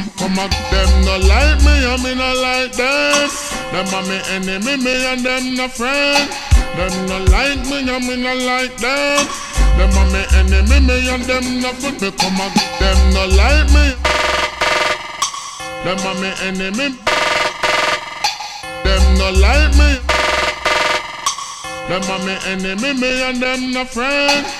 Come on, them no like me and me no like them. Them are me enemy, me and them no friend. Them no like me and me no like them. Them are me enemy, me and them no friend. Me come on, them no like me. Them are me enemy. Them no like me. Them are me enemy, me and them no friend.